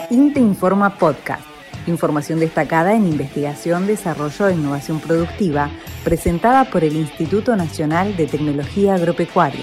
INTA Informa Podcast. Información destacada en investigación, desarrollo e innovación productiva, presentada por el Instituto Nacional de Tecnología Agropecuaria.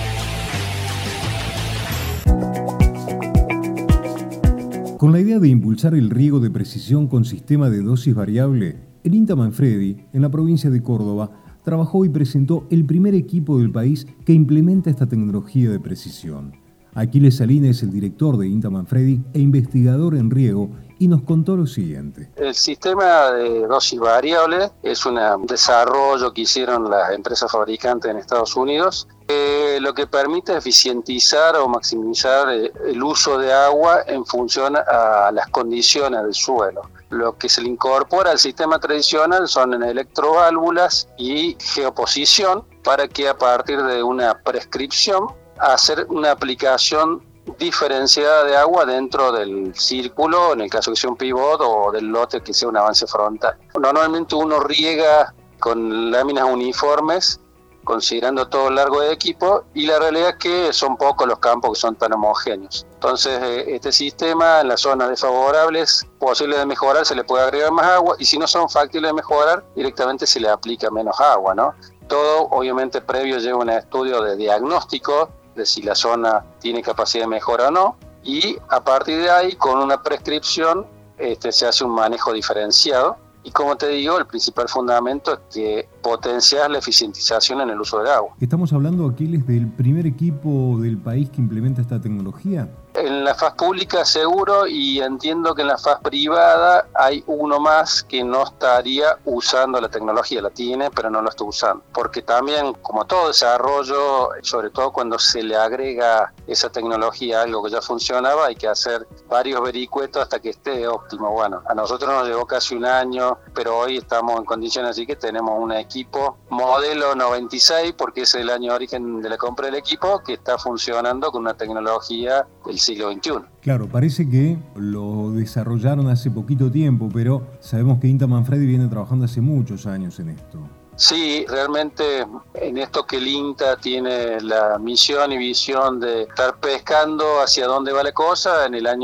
Con la idea de impulsar el riego de precisión con sistema de dosis variable, el INTA Manfredi, en la provincia de Córdoba, trabajó y presentó el primer equipo del país que implementa esta tecnología de precisión. Aquiles Salina es el director de INTA Manfredi e investigador en riego y nos contó lo siguiente. El sistema de dosis variable es un desarrollo que hicieron las empresas fabricantes en Estados Unidos, lo que permite eficientizar o maximizar el uso de agua en función a las condiciones del suelo. Lo que se le incorpora al sistema tradicional son electroválvulas y geoposición para que a partir de una prescripción hacer una aplicación diferenciada de agua dentro del círculo, en el caso que sea un pivot, o del lote que sea un avance frontal. Normalmente uno riega con láminas uniformes, considerando todo el largo de equipo, y la realidad es que son pocos los campos que son tan homogéneos. Entonces, este sistema en las zonas desfavorables, posible de mejorar, se le puede agregar más agua, y si no son factibles de mejorar, directamente se le aplica menos agua, ¿no? Todo, obviamente, previo lleva un estudio de diagnóstico de si la zona tiene capacidad de mejora o no, y a partir de ahí, con una prescripción, se hace un manejo diferenciado. Y como te digo, el principal fundamento es que potenciar la eficientización en el uso del agua. ¿Estamos hablando, Aquiles, del primer equipo del país que implementa esta tecnología? En la faz pública seguro, y entiendo que en la faz privada hay uno más que no estaría usando la tecnología, la tiene pero no la está usando, porque también, como todo desarrollo, sobre todo cuando se le agrega esa tecnología a algo que ya funcionaba, hay que hacer varios vericuetos hasta que esté óptimo. Bueno, a nosotros nos llevó casi un año, pero hoy estamos en condiciones así que tenemos un equipo modelo 96, porque es el año de origen de la compra del equipo, que está funcionando con una tecnología del siglo XXI. Claro, parece que lo desarrollaron hace poquito tiempo, pero sabemos que INTA Manfredi viene trabajando hace muchos años en esto. Sí, realmente en esto que el INTA tiene la misión y visión de estar pescando hacia dónde va la cosa, en el año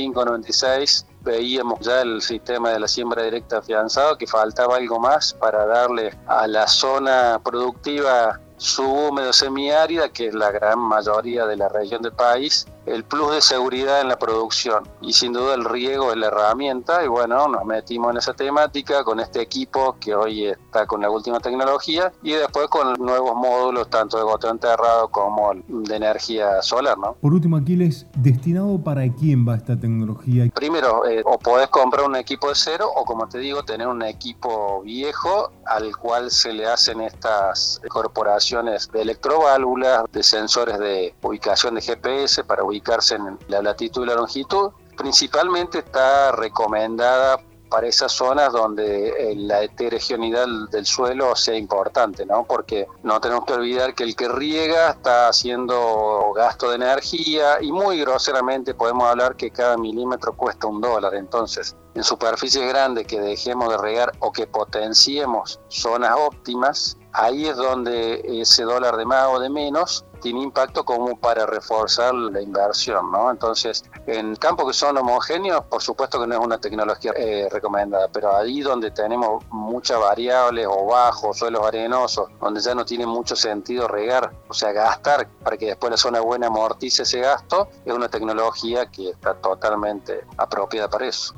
95-96 veíamos ya el sistema de la siembra directa afianzado, que faltaba algo más para darle a la zona productiva subhúmedo semiárida, que es la gran mayoría de la región del país, el plus de seguridad en la producción. Y sin duda el riego es la herramienta, y bueno, nos metimos en esa temática con este equipo que hoy está con la última tecnología, y después con nuevos módulos tanto de goteo enterrado como de energía solar, ¿no? Por último, Aquiles, ¿destinado para quién va esta tecnología? Primero, o podés comprar un equipo de cero, o como te digo, tener un equipo viejo al cual se le hacen estas incorporaciones de electroválvulas, de sensores de ubicación de GPS para ubicarse en la latitud y la longitud. Principalmente está recomendada para esas zonas donde la heterogeneidad del suelo sea importante, ¿no? Porque no tenemos que olvidar que el que riega está haciendo gasto de energía, y muy groseramente podemos hablar que cada milímetro cuesta $1. Entonces, en superficies grandes que dejemos de regar o que potenciemos zonas óptimas, ahí es donde ese dólar de más o de menos tiene impacto como para reforzar la inversión, ¿no? Entonces, en campos que son homogéneos, por supuesto que no es una tecnología recomendada, pero ahí donde tenemos muchas variables o bajos, suelos arenosos, donde ya no tiene mucho sentido regar, o sea, gastar para que después la zona buena amortice ese gasto, es una tecnología que está totalmente apropiada para eso.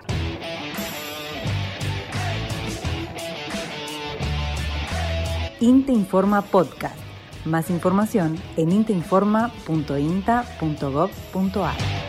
INTA Informa Podcast. Más información en intainforma.inta.gov.ar.